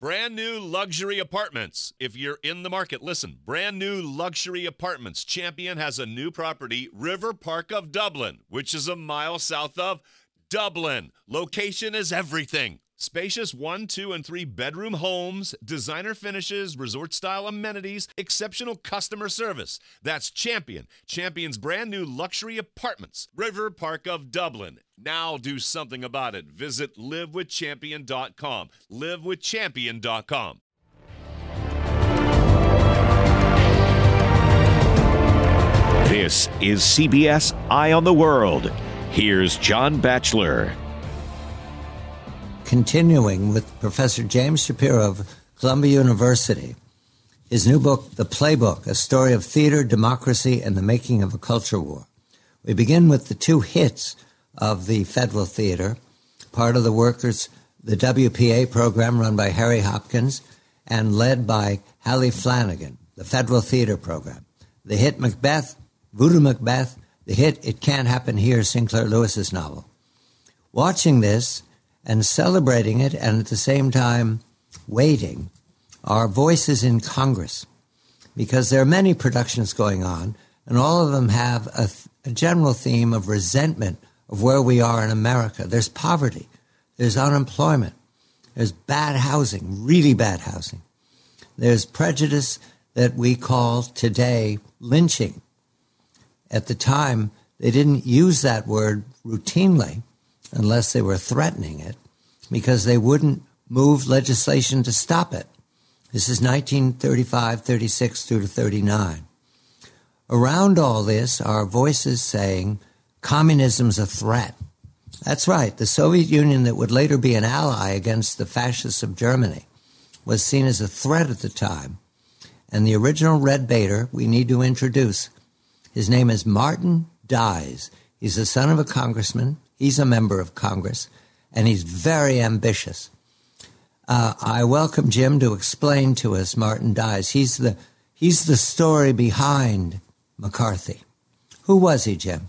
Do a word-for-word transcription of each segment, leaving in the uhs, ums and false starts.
Brand new luxury apartments. If you're in the market, listen. Brand new luxury apartments. Champion has a new property, River Park of Dublin, which is a mile south of Dublin. Location is everything. Spacious one, two, and three bedroom homes, designer finishes, resort-style amenities, exceptional customer service. That's Champion. Champion's brand new luxury apartments. River Park of Dublin. Now do something about it. Visit live with champion dot com. live with champion dot com. This is C B S Eye on the World. Here's John Batchelor. Continuing with Professor James Shapiro of Columbia University, his new book, The Playbook, A Story of Theater, Democracy, and the Making of a Culture War. We begin with the two hits of the federal theater, part of the workers, the W P A program run by Harry Hopkins and led by Hallie Flanagan, the federal theater program. The hit Macbeth, Voodoo Macbeth, the hit It Can't Happen Here, Sinclair Lewis's novel. Watching this and celebrating it, and at the same time waiting, are voices in Congress, because there are many productions going on, and all of them have a, a general theme of resentment of where we are in America. There's poverty, there's unemployment, there's bad housing, really bad housing. There's prejudice that we call today lynching. At the time, they didn't use that word routinely, unless they were threatening it, because they wouldn't move legislation to stop it. This is nineteen thirty-five, thirty-six through to thirty-nine. Around all this are voices saying communism's a threat. That's right. The Soviet Union, that would later be an ally against the fascists of Germany, was seen as a threat at the time. And the original Red Baiter we need to introduce. His name is Martin Dies. He's the son of a congressman. He's a member of Congress, and he's very ambitious. Uh, I welcome Jim to explain to us Martin Dies. He's the he's the story behind McCarthy. Who was he, Jim?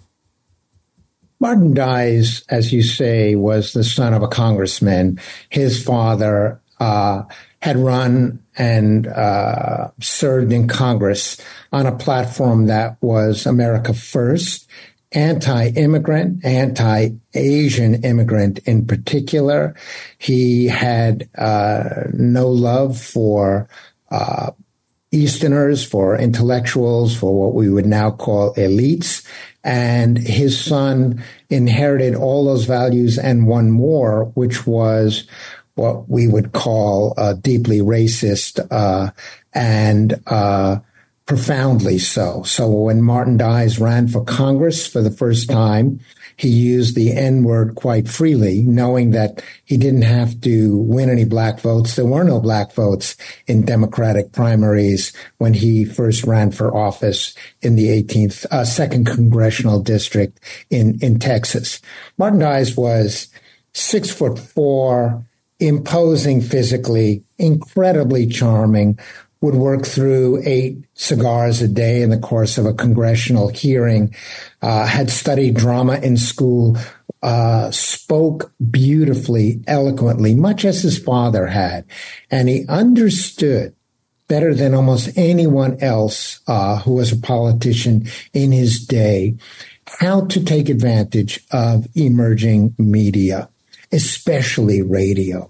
Martin Dies, as you say, was the son of a congressman. His father uh, had run and uh, served in Congress on a platform that was America First, anti-immigrant, anti-Asian immigrant in particular. He had uh, no love for uh, Easterners, for intellectuals, for what we would now call elites. And his son inherited all those values and one more, which was what we would call uh, deeply racist uh, and uh profoundly so. So when Martin Dies ran for Congress for the first time, he used the N-word quite freely, knowing that he didn't have to win any black votes. There were no black votes in Democratic primaries when he first ran for office in the eighteenth, uh, second congressional district in, in Texas. Martin Dies was six foot four, imposing physically, incredibly charming, would work through eight cigars a day in the course of a congressional hearing, uh, had studied drama in school, uh, spoke beautifully, eloquently, much as his father had. And he understood better than almost anyone else uh, who was a politician in his day how to take advantage of emerging media, especially radio.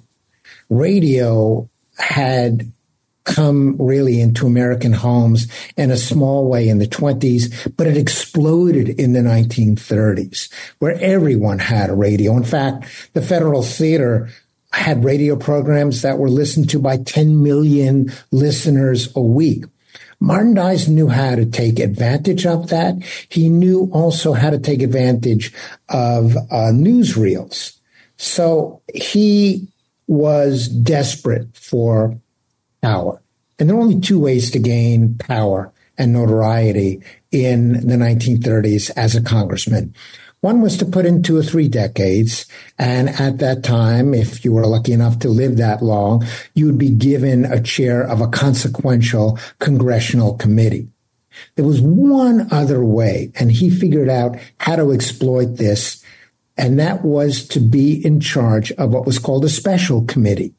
Radio had come really into American homes in a small way in the twenties, but it exploded in the nineteen thirties, where everyone had a radio. In fact, the Federal Theater had radio programs that were listened to by ten million listeners a week. Martin Dies knew how to take advantage of that. He knew also how to take advantage of uh, newsreels. So he was desperate for power. And there were only two ways to gain power and notoriety in the nineteen thirties as a congressman. One was to put in two or three decades. And at that time, if you were lucky enough to live that long, you would be given a chair of a consequential congressional committee. There was one other way, and he figured out how to exploit this, and that was to be in charge of what was called a special committee.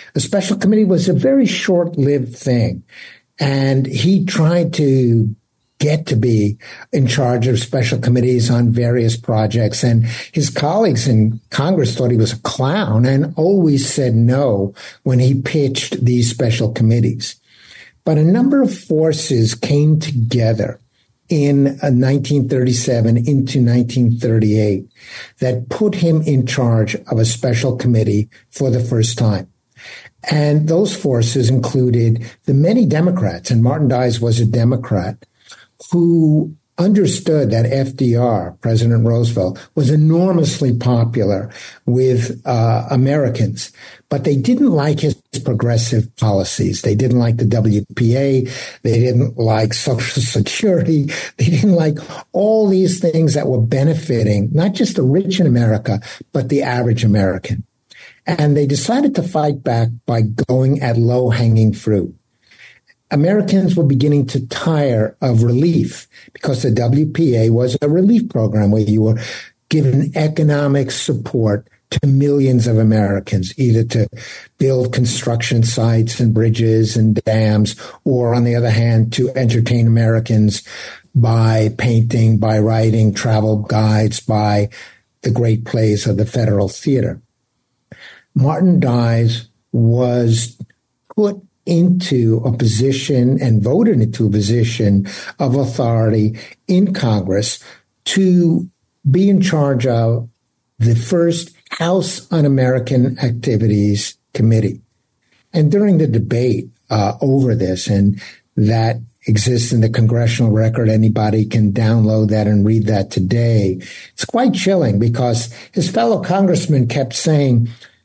The special committee was a very short-lived thing. And he tried to get to be in charge of special committees on various projects. And his colleagues in Congress thought he was a clown and always said no when he pitched these special committees. But a number of forces came together in nineteen thirty-seven into nineteen thirty-eight that put him in charge of a special committee for the first time. And those forces included the many Democrats, and Martin Dies was a Democrat, who understood that F D R, President Roosevelt, was enormously popular with uh, Americans, but they didn't like his progressive policies. They didn't like the W P A. They didn't like Social Security. They didn't like all these things that were benefiting not just the rich in America, but the average American. And they decided to fight back by going at low-hanging fruit. Americans were beginning to tire of relief because the W P A was a relief program where you were given economic support to millions of Americans, either to build construction sites and bridges and dams, or on the other hand, to entertain Americans by painting, by writing travel guides, by the great plays of the Federal Theater. Martin Dies was put into a position and voted into a position of authority in Congress to be in charge of the first House Un-American Activities Committee. And during the debate uh, over this, and that exists in the congressional record, anybody can download that and read that today, it's quite chilling because his fellow congressman kept saying,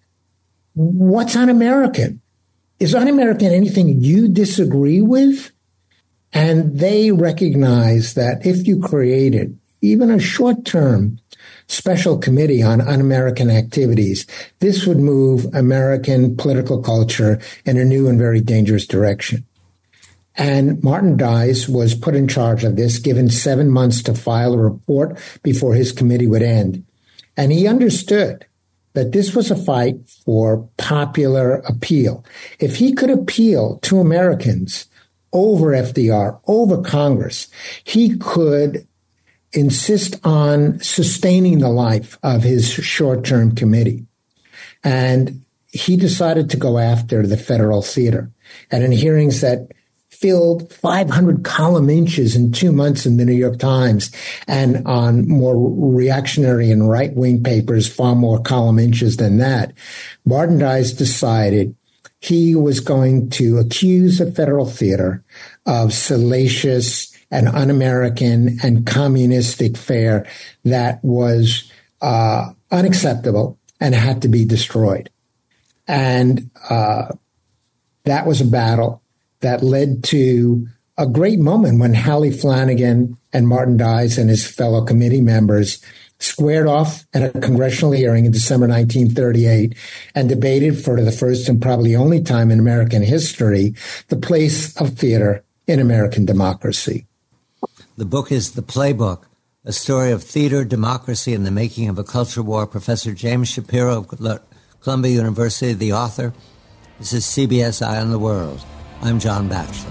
what's un-American? Is un-American anything you disagree with? And they recognize that if you created even a short-term special committee on un-American activities, this would move American political culture in a new and very dangerous direction. And Martin Dies was put in charge of this, given seven months to file a report before his committee would end. And he understood that this was a fight for popular appeal. If he could appeal to Americans over F D R, over Congress, he could insist on sustaining the life of his short-term committee. And he decided to go after the Federal Theater. And in hearings that filled five hundred column inches in two months in the New York Times, and on more reactionary and right-wing papers, far more column inches than that, Martin Dies decided he was going to accuse the Federal Theater of salacious and un-American and communistic fare that was uh, unacceptable and had to be destroyed. And uh, that was a battle that led to a great moment when Hallie Flanagan and Martin Dies and his fellow committee members squared off at a congressional hearing in December nineteen thirty-eight and debated for the first and probably only time in American history the place of theater in American democracy. The book is The Playbook, A Story of Theater, Democracy, and the Making of a Culture War. Professor James Shapiro of Columbia University, the author. This is C B S Eye on the World. I'm John Batchelor.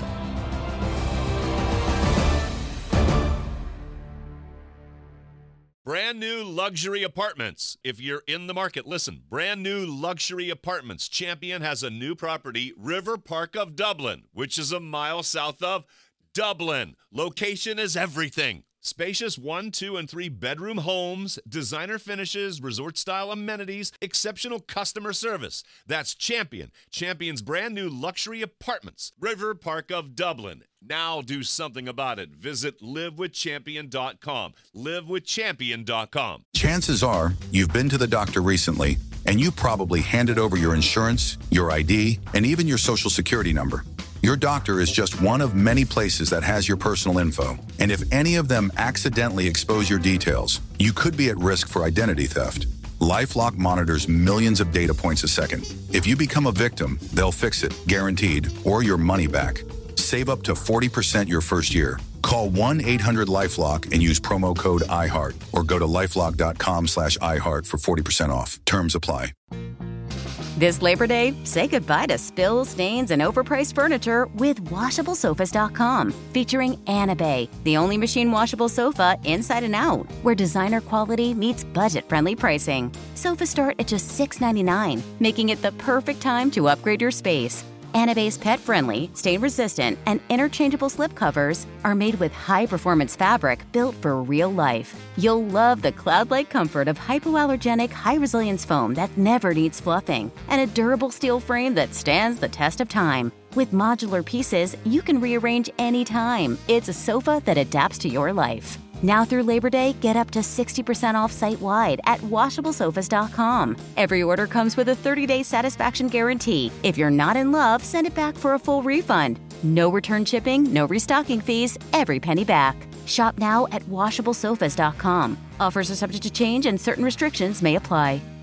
Brand new luxury apartments. If you're in the market, listen. Brand new luxury apartments. Champion has a new property, River Park of Dublin, which is a mile south of Dublin. Location is everything. Spacious one, two, and three bedroom homes, designer finishes, resort-style amenities, exceptional customer service. That's Champion. Champion's brand new luxury apartments. River Park of Dublin. Now do something about it. Visit live with champion dot com. live with champion dot com. Chances are you've been to the doctor recently, and you probably handed over your insurance, your I D, and even your social security number. Your doctor is just one of many places that has your personal info. And if any of them accidentally expose your details, you could be at risk for identity theft. LifeLock monitors millions of data points a second. If you become a victim, they'll fix it, guaranteed, or your money back. Save up to forty percent your first year. Call one eight hundred LifeLock and use promo code iHeart, or go to lifelock dot com slash iHeart for forty percent off. Terms apply. This Labor Day, say goodbye to spills, stains, and overpriced furniture with washable sofas dot com, featuring Anabay, the only machine washable sofa inside and out, where designer quality meets budget-friendly pricing. Sofas start at just six ninety-nine, making it the perfect time to upgrade your space. Anabay's pet-friendly, stain-resistant, and interchangeable slip covers are made with high-performance fabric built for real life. You'll love the cloud-like comfort of hypoallergenic, high-resilience foam that never needs fluffing, and a durable steel frame that stands the test of time. With modular pieces, you can rearrange anytime. It's a sofa that adapts to your life. Now through Labor Day, get up to sixty percent off site-wide at washable sofas dot com. Every order comes with a thirty-day satisfaction guarantee. If you're not in love, send it back for a full refund. No return shipping, no restocking fees, every penny back. Shop now at washable sofas dot com. Offers are subject to change and certain restrictions may apply.